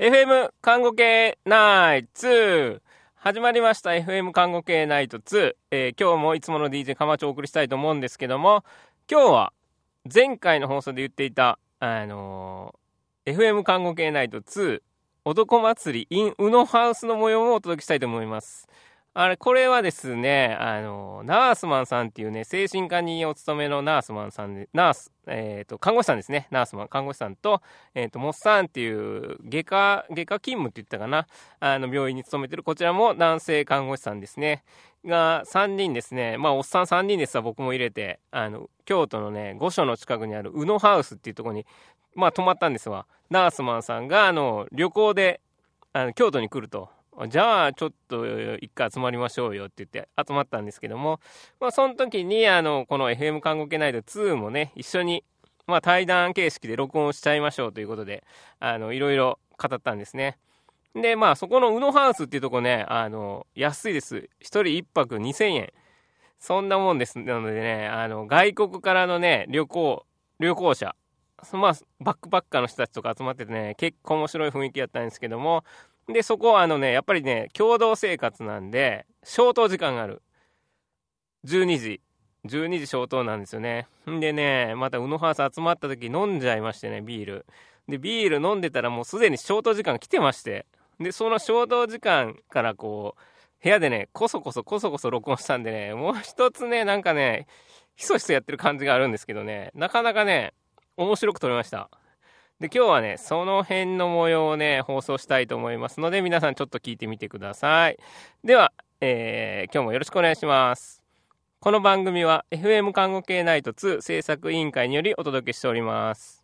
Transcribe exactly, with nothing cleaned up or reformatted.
エフエム 看護系ナイトツー始まりました。 エフエム 看護系ナイトツー、えー、今日もいつもの ディージェー かまちをお送りしたいと思うんですけども、今日は前回の放送で言っていたあのー、エフエム 看護系ナイトツー男祭り in 宇野ハウスの模様をお届けしたいと思います。あれこれはですね、あのナースマンさんっていうね、精神科にお勤めのナースマンさんで、ナース、えっと看護師さんですね、ナースマン看護師さんと、えっとモッサンっていう外科外科勤務って言ったかな、あの病院に勤めてるこちらも男性看護師さんですねがさんにんですね。まあおっさんさんにんですわ、僕も入れて、あの京都のね御所の近くにある宇野ハウスっていうところにまあ泊まったんですわ。ナースマンさんがあの旅行であの京都に来ると、じゃあちょっと一回集まりましょうよって言って集まったんですけども、まあその時にあのこの エフエム 看護系ナイトツーもね一緒にまあ対談形式で録音しちゃいましょうということで、あのいろいろ語ったんですね。でまあそこの宇野ハウスっていうとこね、あの安いです。一人一泊にせんえん、そんなもんです。なのでね、あの外国からのね旅行旅行者、まあバックパッカーの人たちとか集まっててね、結構面白い雰囲気やったんですけども、でそこはあのねやっぱりね共同生活なんで消灯時間がある。じゅうにじじゅうにじ消灯なんですよね。んでね、また宇野ハウス集まった時飲んじゃいましてね、ビールでビール飲んでたらもうすでに消灯時間来てまして、でその消灯時間からこう部屋でねこそこそこそこそ録音したんでね、もう一つねなんかねひそひそやってる感じがあるんですけどね、なかなかね面白く撮れました。で今日はねその辺の模様をね放送したいと思いますので、皆さんちょっと聞いてみてください。では、えー、今日もよろしくお願いします。この番組は エフエム 看護系ナイトツー制作委員会によりお届けしております。